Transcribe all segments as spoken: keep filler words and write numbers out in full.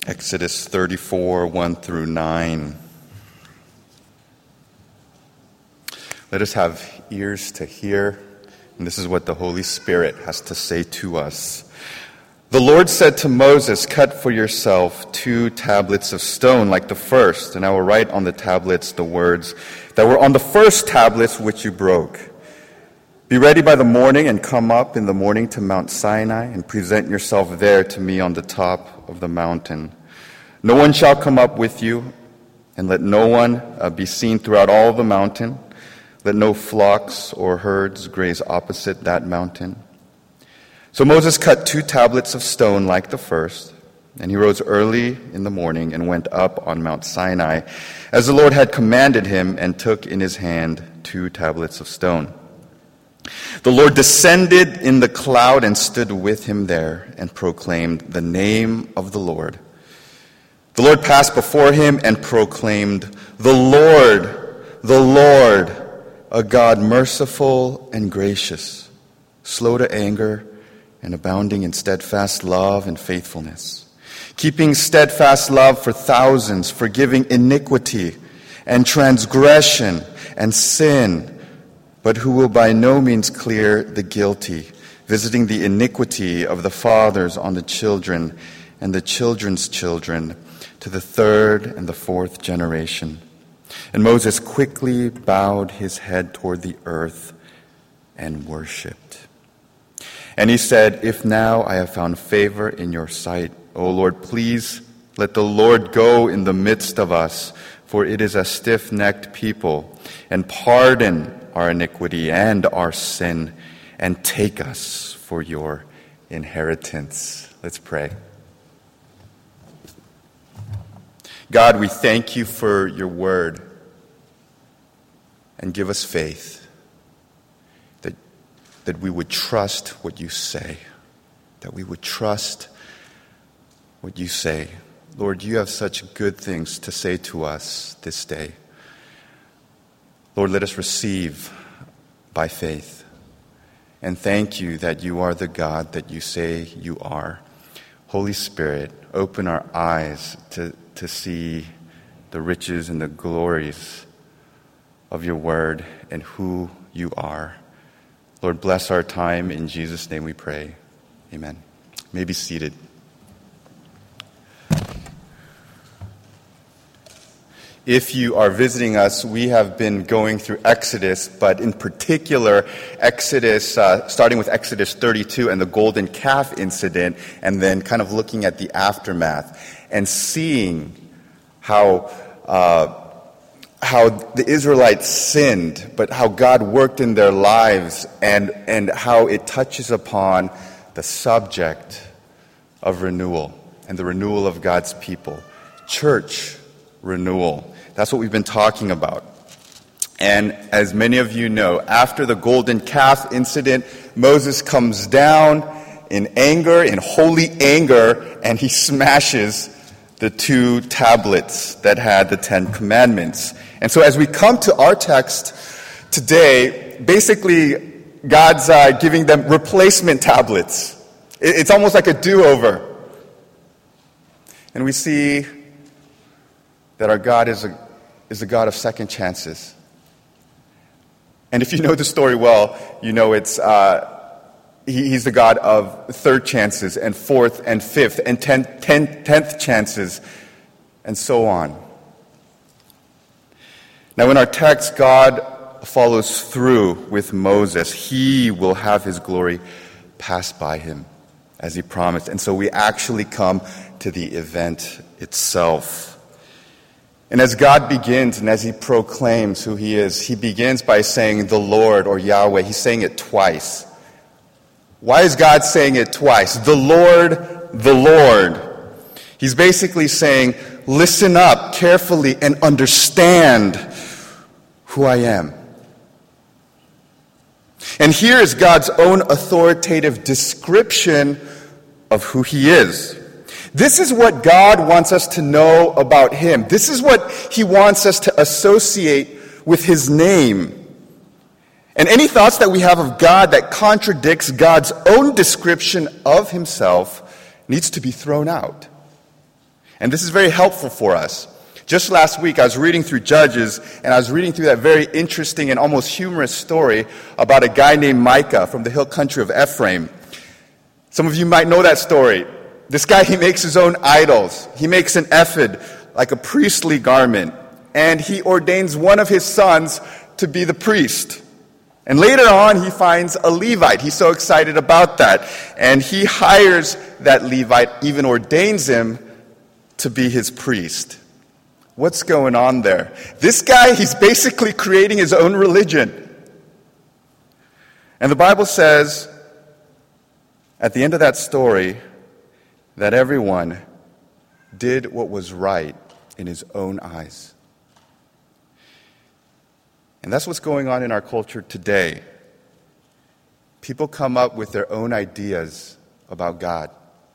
Exodus thirty-four, one through nine. Let us have ears to hear, and this is what the Holy Spirit has to say to us. The Lord said to Moses, "Cut for yourself two tablets of stone like the first, and I will write on the tablets the words that were on the first tablets which you broke. Be ready by the morning and come up in the morning to Mount Sinai and present yourself there to me on the top of the mountain. No one shall come up with you, and let no one uh, be seen throughout all the mountain. Let no flocks or herds graze opposite that mountain." So Moses cut two tablets of stone like the first, and he rose early in the morning and went up on Mount Sinai, as the Lord had commanded him, and took in his hand two tablets of stone. The Lord descended in the cloud and stood with him there and proclaimed the name of the Lord. The Lord passed before him and proclaimed, "The Lord, the Lord, a God merciful and gracious, slow to anger and abounding in steadfast love and faithfulness, keeping steadfast love for thousands, forgiving iniquity and transgression and sin, but who will by no means clear the guilty, visiting the iniquity of the fathers on the children and the children's children, to the third and the fourth generation." And Moses quickly bowed his head toward the earth and worshipped. And he said, "If now I have found favor in your sight, O Lord, please let the Lord go in the midst of us, for it is a stiff-necked people, and pardon our iniquity and our sin, and take us for your inheritance." Let's pray. God, we thank you for your word, and give us faith that, that we would trust what you say, that we would trust what you say. Lord, you have such good things to say to us this day. Lord, let us receive by faith, and thank you that you are the God that you say you are. Holy Spirit, open our eyes to to see the riches and the glories of your word and who you are. Lord, bless our time. In Jesus' name we pray. Amen. You may be seated. If you are visiting us, we have been going through Exodus, but in particular, Exodus, uh, starting with Exodus thirty-two and the golden calf incident, and then kind of looking at the aftermath and seeing how uh, how the Israelites sinned, but how God worked in their lives, and and how it touches upon the subject of renewal and the renewal of God's people, church renewal. That's what we've been talking about. And as many of you know, after the golden calf incident, Moses comes down in anger, in holy anger, and he smashes the two tablets that had the Ten Commandments. And so as we come to our text today, basically God's uh, giving them replacement tablets. It's almost like a do-over. And we see that our God is a, is a God of second chances. And if you know the story well, you know it's uh, he, he's the God of third chances and fourth and fifth and ten, ten, tenth chances and so on. Now in our text, God follows through with Moses. He will have his glory pass by him as he promised. And so we actually come to the event itself. And as God begins and as he proclaims who he is, he begins by saying the Lord or Yahweh. He's saying it twice. Why is God saying it twice? The Lord, the Lord. He's basically saying, listen up carefully and understand who I am. And here is God's own authoritative description of who he is. This is what God wants us to know about him. This is what he wants us to associate with his name. And any thoughts that we have of God that contradicts God's own description of himself needs to be thrown out. And this is very helpful for us. Just last week, I was reading through Judges, and I was reading through that very interesting and almost humorous story about a guy named Micah from the hill country of Ephraim. Some of you might know that story. This guy, he makes his own idols. He makes an ephod, like a priestly garment, and he ordains one of his sons to be the priest. And later on, he finds a Levite. He's so excited about that. And he hires that Levite, even ordains him to be his priest. What's going on there? This guy, he's basically creating his own religion. And the Bible says, at the end of that story, that everyone did what was right in his own eyes. And that's what's going on in our culture today. People come up with their own ideas about God.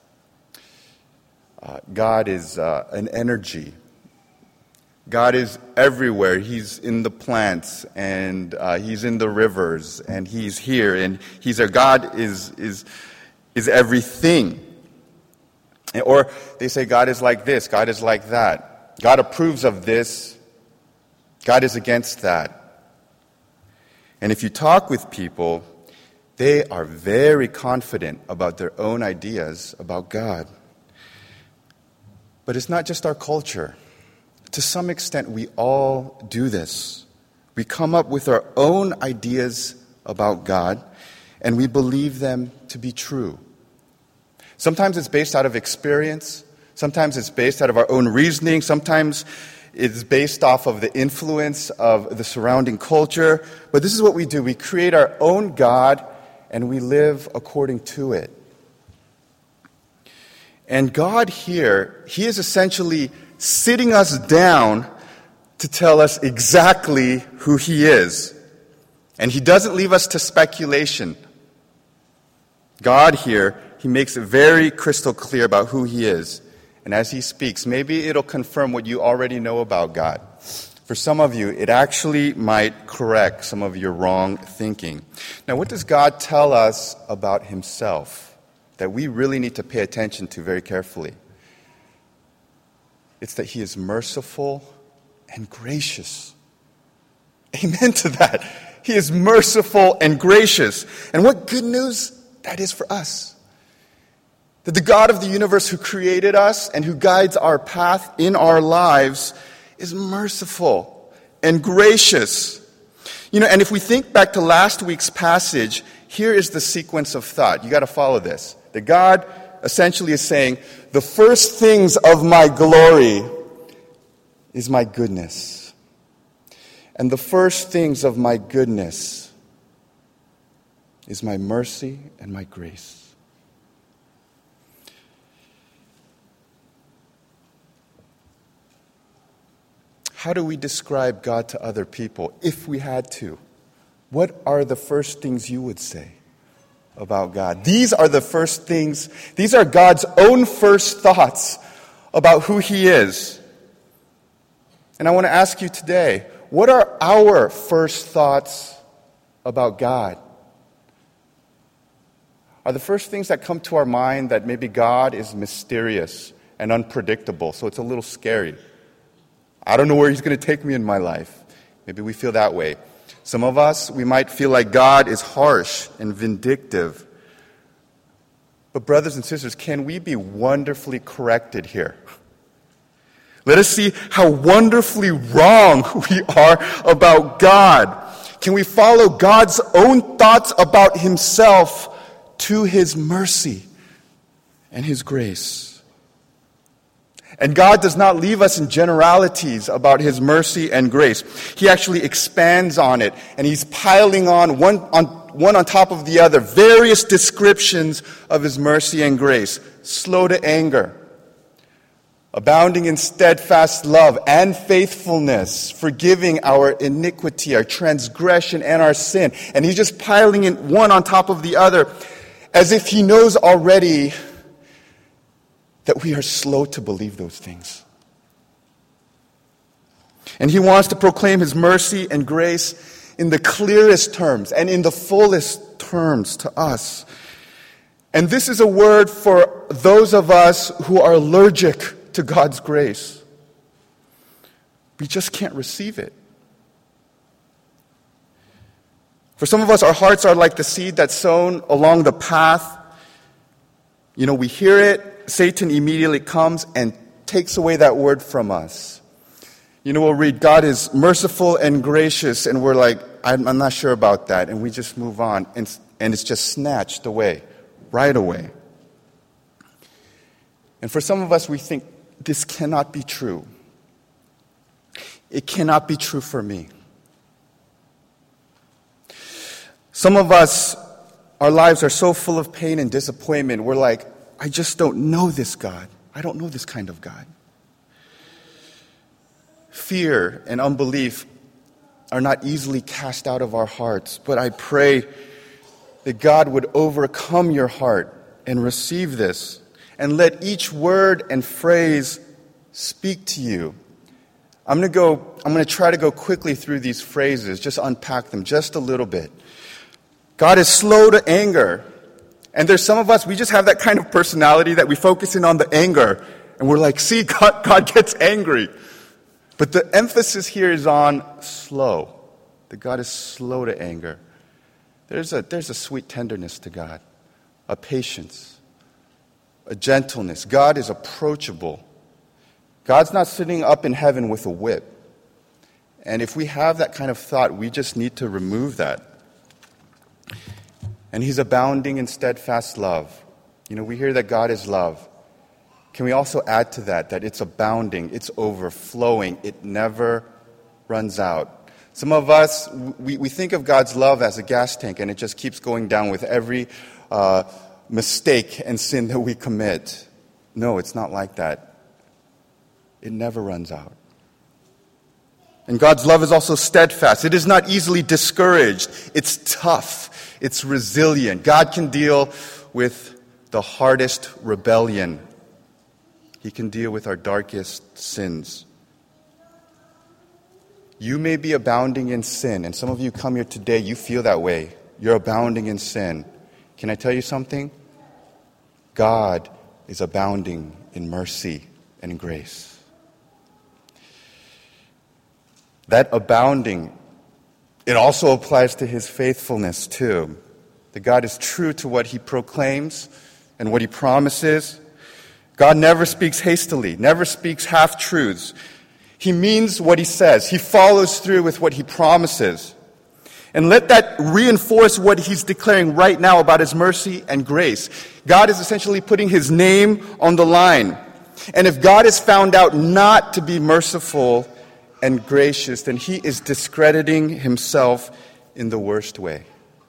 Uh, God is uh, an energy. God is everywhere. He's in the plants, and uh, He's in the rivers, and He's here, and He's our God is is is everything. Or they say God is like this, God is like that. God approves of this, God is against that. And if you talk with people, they are very confident about their own ideas about God. But it's not just our culture. To some extent, we all do this. We come up with our own ideas about God, and we believe them to be true. Sometimes it's based out of experience. Sometimes it's based out of our own reasoning. Sometimes it's based off of the influence of the surrounding culture. But this is what we do. We create our own God, and we live according to it. And God here, He is essentially sitting us down to tell us exactly who He is. And He doesn't leave us to speculation. God here, He makes it very crystal clear about who He is. And as He speaks, maybe it'll confirm what you already know about God. For some of you, it actually might correct some of your wrong thinking. Now, what does God tell us about Himself that we really need to pay attention to very carefully? It's that He is merciful and gracious. Amen to that. He is merciful and gracious. And what good news that is for us. That the God of the universe who created us and who guides our path in our lives is merciful and gracious. You know, and if we think back to last week's passage, here is the sequence of thought. You got to follow this. That God essentially is saying, the first things of my glory is my goodness. And the first things of my goodness is my mercy and my grace. How do we describe God to other people, if we had to? What are the first things you would say about God? These are the first things, these are God's own first thoughts about who He is. And I want to ask you today, what are our first thoughts about God? Are the first things that come to our mind that maybe God is mysterious and unpredictable, so it's a little scary? I don't know where He's going to take me in my life. Maybe we feel that way. Some of us, we might feel like God is harsh and vindictive. But brothers and sisters, can we be wonderfully corrected here? Let us see how wonderfully wrong we are about God. Can we follow God's own thoughts about Himself to His mercy and His grace? And God does not leave us in generalities about His mercy and grace. He actually expands on it, and He's piling on one on one on top of the other, various descriptions of His mercy and grace. Slow to anger, abounding in steadfast love and faithfulness, forgiving our iniquity, our transgression, and our sin. And He's just piling in one on top of the other, as if He knows already that we are slow to believe those things. And He wants to proclaim His mercy and grace in the clearest terms and in the fullest terms to us. And this is a word for those of us who are allergic to God's grace. We just can't receive it. For some of us, our hearts are like the seed that's sown along the path. You know, we hear it, Satan immediately comes and takes away that word from us. You know, we'll read, God is merciful and gracious, and we're like, I'm, I'm not sure about that, and we just move on, and, and it's just snatched away, right away. And for some of us, we think, this cannot be true. It cannot be true for me. Some of us, our lives are so full of pain and disappointment, we're like, I just don't know this God. I don't know this kind of God. Fear and unbelief are not easily cast out of our hearts, but I pray that God would overcome your heart and receive this, and let each word and phrase speak to you. I'm going to go, I'm going to try to go quickly through these phrases, just unpack them just a little bit. God is slow to anger. And there's some of us, we just have that kind of personality that we focus in on the anger. And we're like, see, God, God gets angry. But the emphasis here is on slow. That God is slow to anger. There's a, there's a sweet tenderness to God. A patience. A gentleness. God is approachable. God's not sitting up in heaven with a whip. And if we have that kind of thought, we just need to remove that. And he's abounding in steadfast love. You know, we hear that God is love. Can we also add to that, that it's abounding, it's overflowing, it never runs out. Some of us, we, we think of God's love as a gas tank, and it just keeps going down with every uh, mistake and sin that we commit. No, it's not like that. It never runs out. And God's love is also steadfast. It is not easily discouraged. It's tough. It's resilient. God can deal with the hardest rebellion. He can deal with our darkest sins. You may be abounding in sin, and some of you come here today, you feel that way. You're abounding in sin. Can I tell you something? God is abounding in mercy and grace. That abounding, it also applies to his faithfulness too. That God is true to what he proclaims and what he promises. God never speaks hastily, never speaks half-truths. He means what he says. He follows through with what he promises. And let that reinforce what he's declaring right now about his mercy and grace. God is essentially putting his name on the line. And if God is found out not to be merciful and gracious, then he is discrediting himself in the worst way.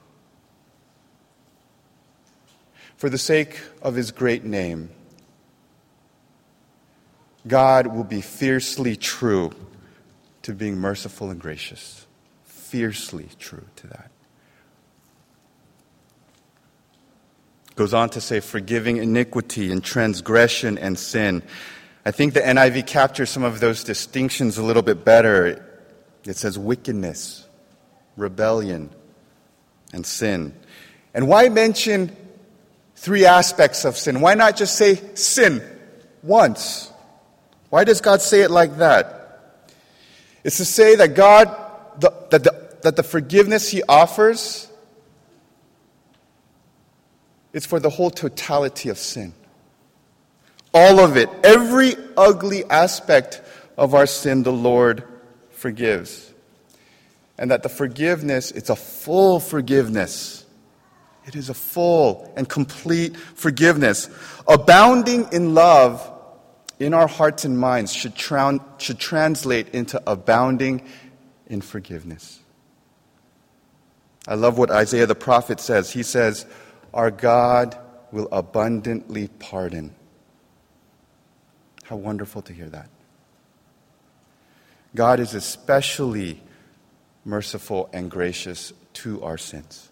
For the sake of his great name, God will be fiercely true to being merciful and gracious. Fiercely true to that. Goes on to say, forgiving iniquity and transgression and sin. I think the N I V captures some of those distinctions a little bit better. It says wickedness, rebellion, and sin. And why mention three aspects of sin? Why not just say sin once? Why does God say it like that? It's to say that God, the, that, the, that the forgiveness he offers is for the whole totality of sin. All of it, every ugly aspect of our sin, the Lord forgives. And that the forgiveness, it's a full forgiveness. It is a full and complete forgiveness. Abounding in love in our hearts and minds should, tra- should translate into abounding in forgiveness. I love what Isaiah the prophet says. He says, our God will abundantly pardon. How wonderful to hear that. God is especially merciful and gracious to our sins.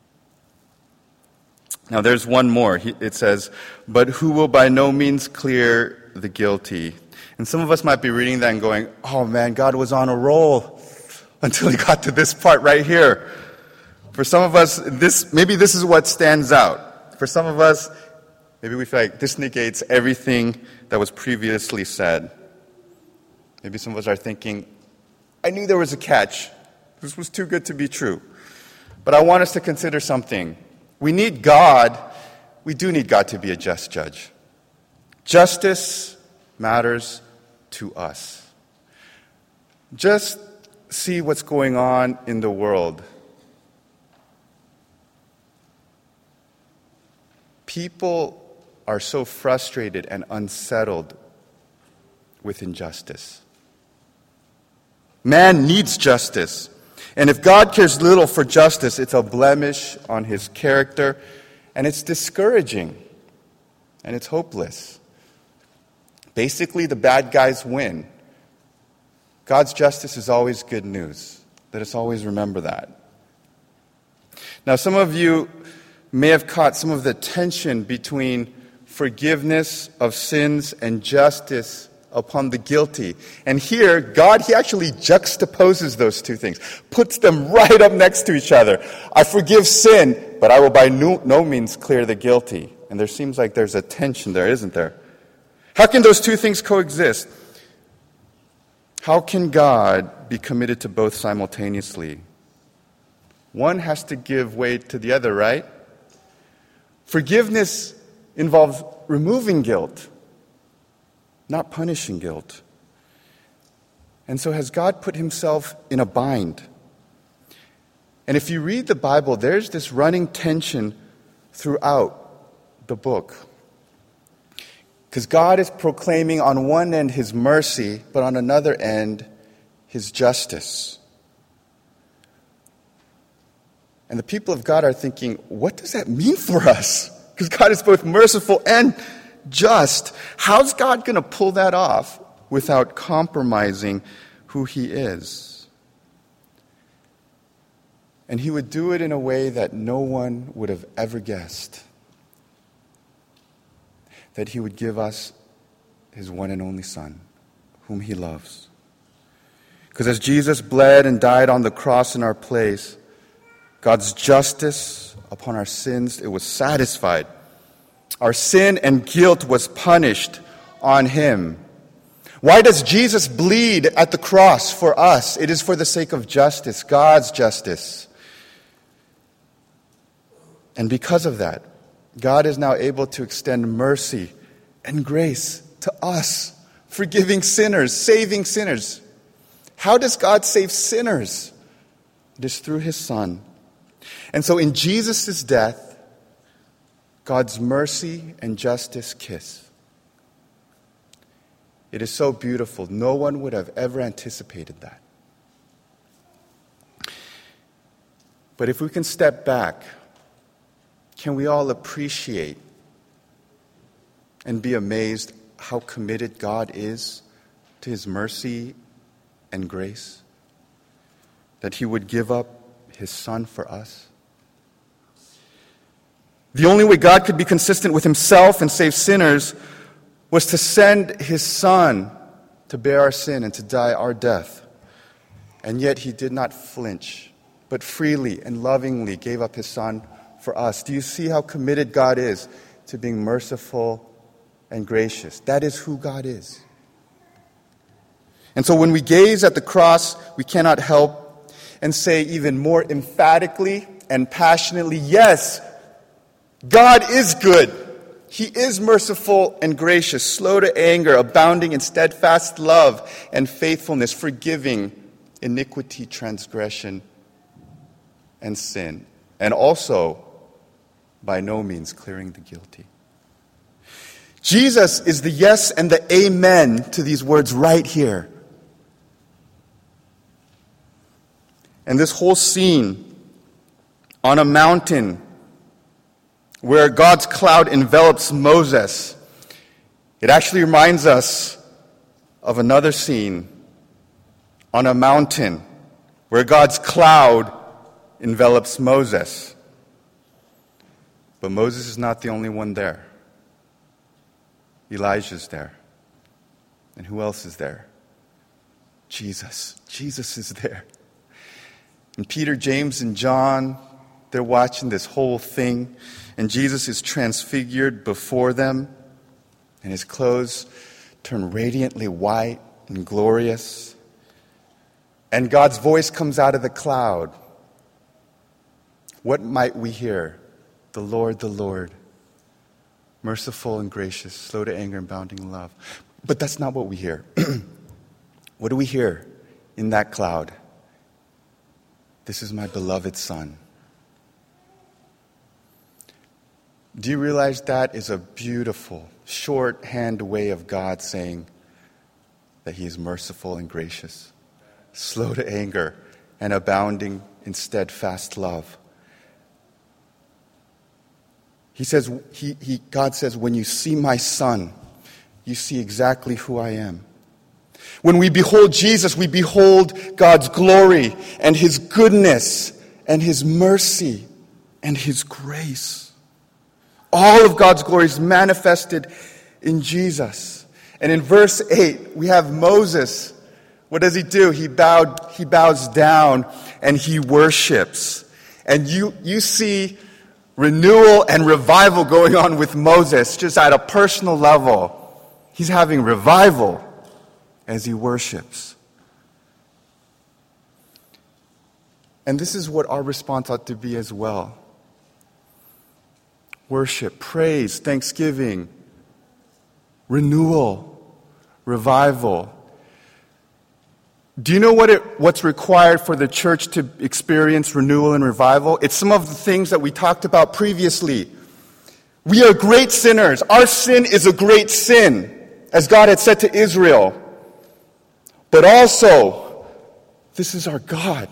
Now there's one more. It says, but who will by no means clear the guilty? And some of us might be reading that and going, oh man, God was on a roll until he got to this part right here. For some of us, this maybe this is what stands out. For some of us, Maybe we feel like this negates everything that was previously said. Maybe some of us are thinking, I knew there was a catch. This was too good to be true. But I want us to consider something. We need God. We do need God to be a just judge. Justice matters to us. Just see what's going on in the world. People are so frustrated and unsettled with injustice. Man needs justice. And if God cares little for justice, it's a blemish on his character, and it's discouraging, and it's hopeless. Basically, the bad guys win. God's justice is always good news. Let us always remember that. Now, some of you may have caught some of the tension between forgiveness of sins and justice upon the guilty. And here, God, he actually juxtaposes those two things, puts them right up next to each other. I forgive sin, but I will by no, no means clear the guilty. And there seems like there's a tension there, isn't there? How can those two things coexist? How can God be committed to both simultaneously? One has to give way to the other, right? Forgiveness involves removing guilt, not punishing guilt. And so has God put himself in a bind? And if you read the Bible, there's this running tension throughout the book. Because God is proclaiming on one end his mercy, but on another end his justice. And the people of God are thinking, what does that mean for us? Because God is both merciful and just. How's God going to pull that off without compromising who he is? And he would do it in a way that no one would have ever guessed. That he would give us his one and only Son, whom he loves. Because as Jesus bled and died on the cross in our place, God's justice upon our sins, it was satisfied. Our sin and guilt was punished on him. Why does Jesus bleed at the cross for us? It is for the sake of justice, God's justice. And because of that, God is now able to extend mercy and grace to us, forgiving sinners, saving sinners. How does God save sinners? It is through his Son. And so in Jesus' death, God's mercy and justice kiss. It is so beautiful. No one would have ever anticipated that. But if we can step back, can we all appreciate and be amazed how committed God is to his mercy and grace? That he would give up his Son for us? The only way God could be consistent with himself and save sinners was to send his Son to bear our sin and to die our death. And yet he did not flinch, but freely and lovingly gave up his Son for us. Do you see how committed God is to being merciful and gracious? That is who God is. And so when we gaze at the cross, we cannot help and say even more emphatically and passionately, yes, God is good. He is merciful and gracious, slow to anger, abounding in steadfast love and faithfulness, forgiving iniquity, transgression, and sin, and also by no means clearing the guilty. Jesus is the yes and the amen to these words right here. And this whole scene on a mountain where God's cloud envelops Moses, it actually reminds us of another scene on a mountain where God's cloud envelops Moses. But Moses is not the only one there. Elijah's there. And who else is there? Jesus. Jesus is there. And Peter, James, and John, They're watching this whole thing, and Jesus is transfigured before them, and his clothes turn radiantly white and glorious. And God's voice comes out of the cloud. What might we hear? The Lord, the Lord, merciful and gracious, slow to anger and abounding in love. But that's not what we hear. What do we hear in that cloud? This is my beloved Son. Do you realize that is a beautiful, shorthand way of God saying that he is merciful and gracious, slow to anger, and abounding in steadfast love? He says, he, he, God says, when you see my Son, you see exactly who I am. When we behold Jesus, we behold God's glory and his goodness and his mercy and his grace. All of God's glory is manifested in Jesus. And in verse eight, we have Moses. What does he do? He bowed, he bows down and he worships. And you, you see renewal and revival going on with Moses, just at a personal level. He's having revival as he worships. And this is what our response ought to be as well. Worship, praise, thanksgiving, renewal, revival. Do you know what it, what's required for the church to experience renewal and revival? It's some of the things that we talked about previously. We are great sinners. Our sin is a great sin, as God had said to Israel. But also, this is our God.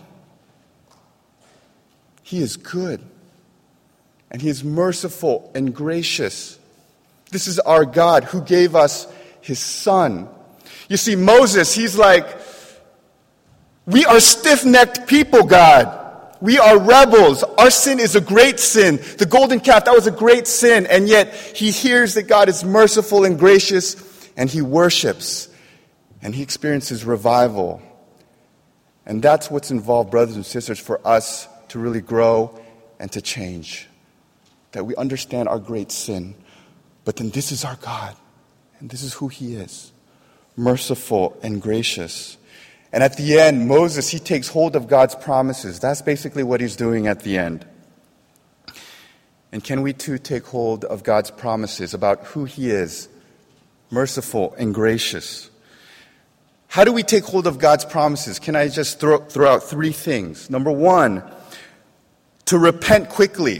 He is good. And he is merciful and gracious. This is our God who gave us his Son. You see, Moses, he's like, we are stiff-necked people, God. We are rebels. Our sin is a great sin. The golden calf, that was a great sin. And yet, he hears that God is merciful and gracious, and he worships. And he experiences revival. And that's what's involved, brothers and sisters, for us to really grow and to change. That we understand our great sin. But then this is our God. And this is who he is. Merciful and gracious. And at the end, Moses, he takes hold of God's promises. That's basically what he's doing at the end. And can we too take hold of God's promises about who he is? Merciful and gracious. How do we take hold of God's promises? Can I just throw, throw out three things? Number one, to repent quickly.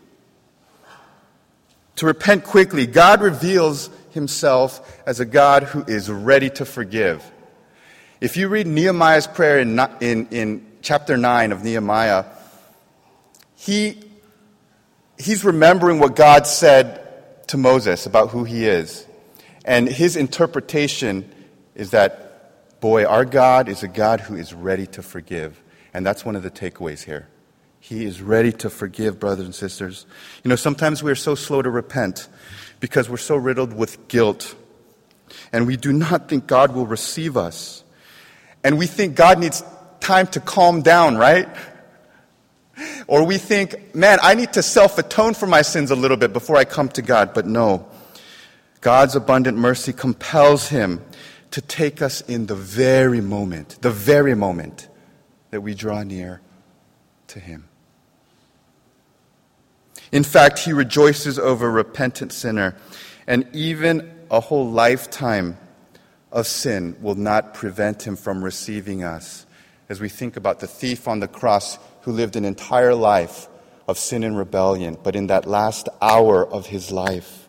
To repent quickly. God reveals himself as a God who is ready to forgive. If you read Nehemiah's prayer in, in, in chapter nine of Nehemiah, he, he's remembering what God said to Moses about who he is. And his interpretation is that, boy, our God is a God who is ready to forgive. And that's one of the takeaways here. He is ready to forgive, brothers and sisters. You know, sometimes we are so slow to repent because we're so riddled with guilt. And we do not think God will receive us. And we think God needs time to calm down, right? Or we think, man, I need to self-atone for my sins a little bit before I come to God. But no, God's abundant mercy compels him to take us in the very moment, the very moment that we draw near to him. In fact, he rejoices over a repentant sinner, and even a whole lifetime of sin will not prevent him from receiving us. As we think about the thief on the cross who lived an entire life of sin and rebellion, but in that last hour of his life,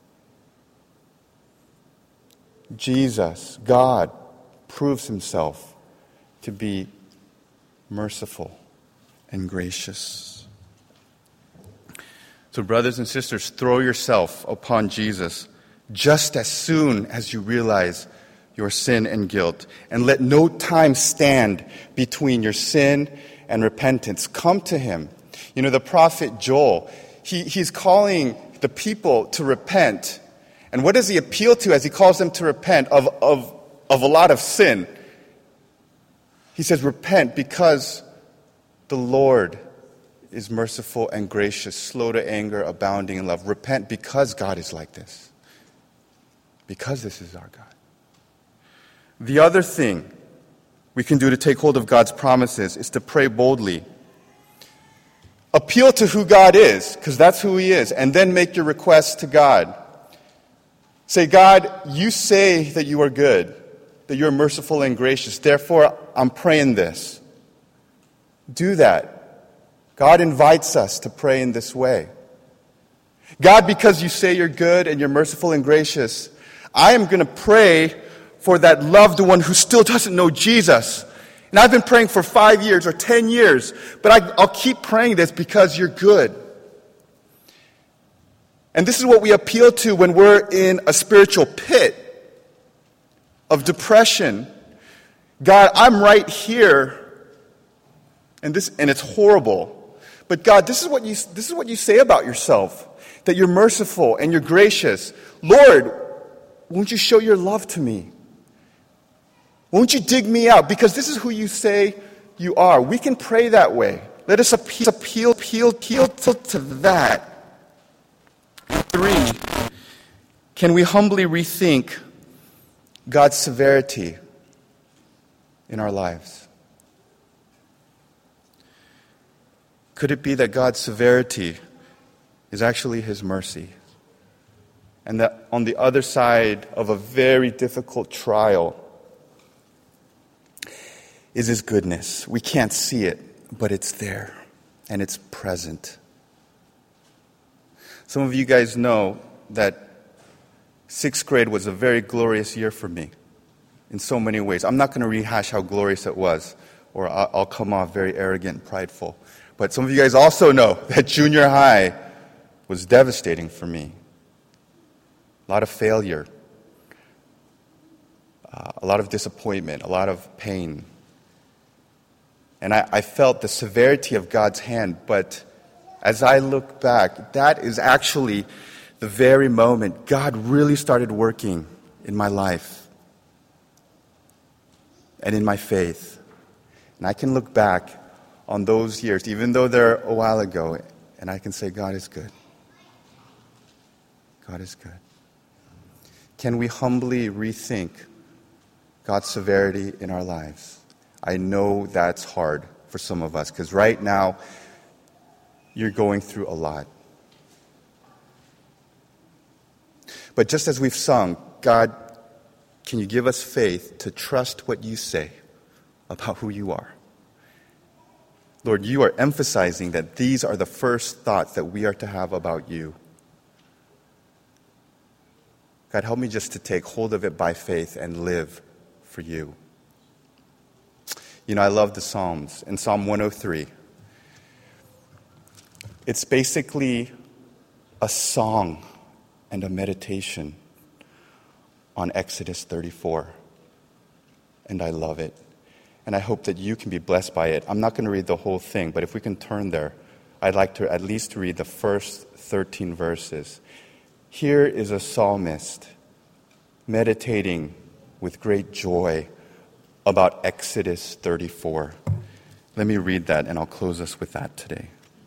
Jesus, God, proves himself to be merciful and gracious. So, brothers and sisters, throw yourself upon Jesus just as soon as you realize your sin and guilt. And let no time stand between your sin and repentance. Come to him. You know, the prophet Joel, he, he's calling the people to repent. And what does he appeal to as he calls them to repent of, of, of a lot of sin? He says, repent because the Lord is merciful and gracious, slow to anger, abounding in love. Repent because God is like this. Because this is our God. The other thing we can do to take hold of God's promises is to pray boldly. Appeal to who God is, because that's who He is, and then make your requests to God. Say, God, you say that you are good, that you're merciful and gracious. Therefore, I'm praying this. Do that. God invites us to pray in this way. God, because you say you're good and you're merciful and gracious, I am going to pray for that loved one who still doesn't know Jesus. And I've been praying for five years or ten years, but I, I'll keep praying this because you're good. And this is what we appeal to when we're in a spiritual pit of depression. God, I'm right here, and this and it's horrible. But God, this is what you this is what you say about yourself, that you're merciful and you're gracious. Lord, won't you show your love to me? Won't you dig me out? Because this is who you say you are. We can pray that way. Let us appeal, appeal, appeal, appeal to that. Three, can we humbly rethink God's severity in our lives? Could it be that God's severity is actually His mercy? And that on the other side of a very difficult trial is His goodness. We can't see it, but it's there, and it's present. Some of you guys know that sixth grade was a very glorious year for me in so many ways. I'm not going to rehash how glorious it was, or I'll come off very arrogant and prideful. But some of you guys also know that junior high was devastating for me. A lot of failure, uh, a lot of disappointment, a lot of pain. And I, I felt the severity of God's hand, but as I look back, that is actually the very moment God really started working in my life and in my faith. And I can look back on those years, even though they're a while ago, and I can say, God is good. God is good. Can we humbly rethink God's severity in our lives? I know that's hard for some of us, because right now, you're going through a lot. But just as we've sung, God, can you give us faith to trust what you say about who you are? Lord, you are emphasizing that these are the first thoughts that we are to have about you. God, help me just to take hold of it by faith and live for you. You know, I love the Psalms. In Psalm one oh three, it's basically a song and a meditation on Exodus thirty-four. And I love it. And I hope that you can be blessed by it. I'm not going to read the whole thing, but if we can turn there, I'd like to at least read the first thirteen verses. Here is a psalmist meditating with great joy about Exodus thirty-four. Let me read that, and I'll close us with that today.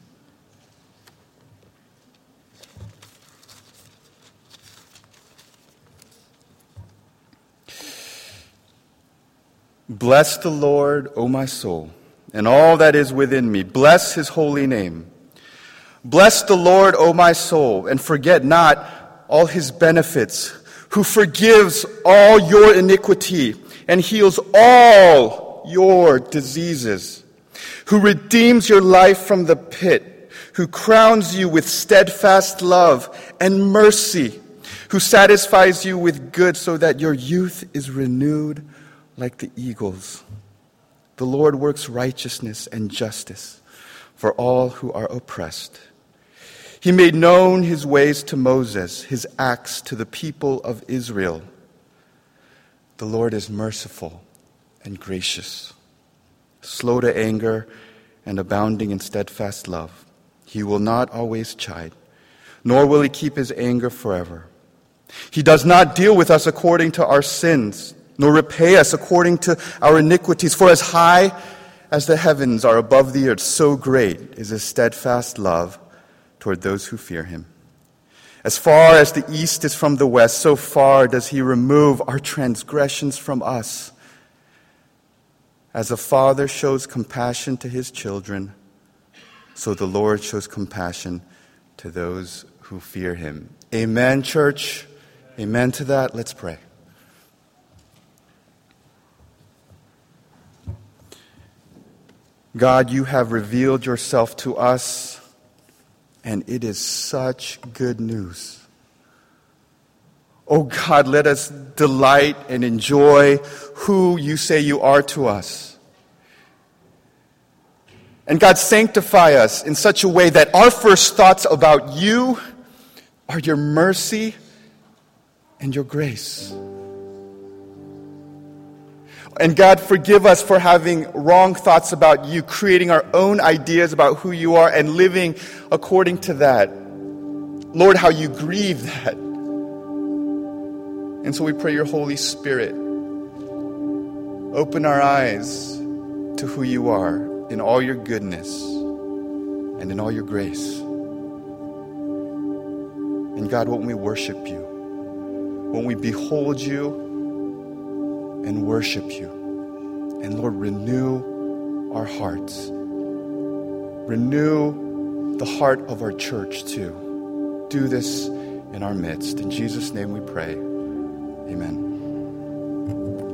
Bless the Lord, O my soul, and all that is within me. Bless His holy name. Bless the Lord, O my soul, and forget not all His benefits, who forgives all your iniquity and heals all your diseases, who redeems your life from the pit, who crowns you with steadfast love and mercy, who satisfies you with good so that your youth is renewed like the eagles. The Lord works righteousness and justice for all who are oppressed. He made known His ways to Moses, His acts to the people of Israel. The Lord is merciful and gracious, slow to anger and abounding in steadfast love. He will not always chide, nor will He keep His anger forever. He does not deal with us according to our sins, nor repay us according to our iniquities. For as high as the heavens are above the earth, so great is his steadfast love toward those who fear him. As far as the east is from the west, so far does he remove our transgressions from us. As a father shows compassion to his children, so the Lord shows compassion to those who fear him. Amen, church. Amen to that. Let's pray. God, you have revealed yourself to us, and it is such good news. Oh God, let us delight and enjoy who you say you are to us. And God, sanctify us in such a way that our first thoughts about you are your mercy and your grace. And God, forgive us for having wrong thoughts about you, creating our own ideas about who you are and living according to that. Lord, how you grieve that. And so we pray your Holy Spirit, open our eyes to who you are in all your goodness and in all your grace. And God, won't we worship you? Won't we behold you and worship you? And Lord, renew our hearts. Renew the heart of our church too. Do this in our midst. In Jesus' name we pray. Amen.